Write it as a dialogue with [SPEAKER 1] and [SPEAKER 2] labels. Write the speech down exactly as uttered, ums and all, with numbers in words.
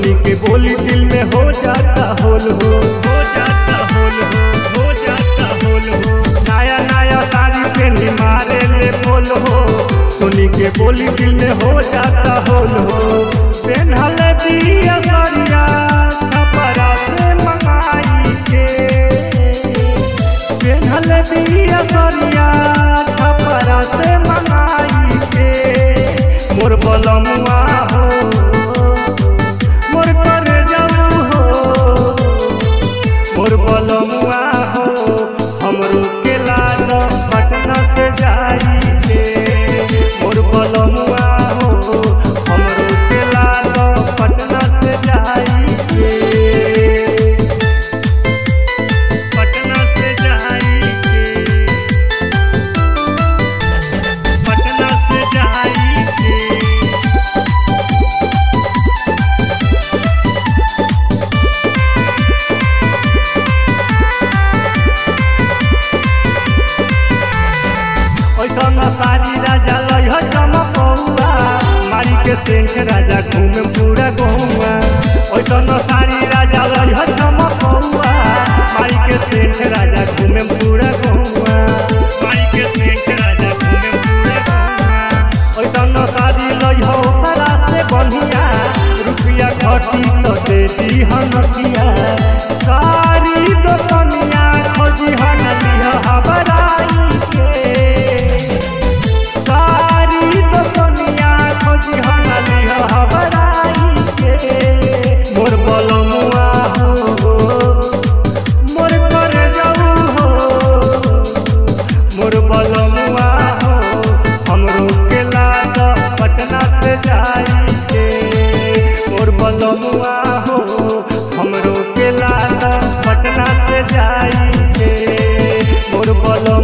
[SPEAKER 1] सुनी के बोली दिल में हो जाता होल हो हो जाता होल हो हो जाता होल हो। नया नया साड़ी पे निमारे ले बोल हो सुनी के बोली दिल में हो जाता होल हो। पेन्हल दिया सरिया छपरा से मंगाई के पेन्हल दिया सरिया छपरा से मंगाई के मोर बलमुआ हो मोर कर जाऊ हो मोर बलमुआ हो हमरो के लाल पटना से जाई के मोर बलमुआ हो हमरो के लाल पटना से जाई के पटना से जाई के पटना से जाई के। ऐसन सारी राजा लय चमकौआ मारी के सेंट राजा घूमे पूरा गौआ। ऐसन सारी राजा लय चमकौआ मारी के सेंट राजा घूमे पूरा गौआ मारी के सेंट राजा घूमे पूरा गौआ। ऐसन सारी लय ओकरा से बढ़िया रुपया घटी तो दे दी हनकिया सारी दोकनिया खोजी हन लिह हबराई के सारी दोकनिया खोजी हन लिह हबराई के मोर बलमुआ हो मोर कर जाऊ हो मोर बलमुआ हो हमरो के लाल पटना से जाई के मोर बलमुआ हो हमरो के लाल पटना से जाई के मोर बल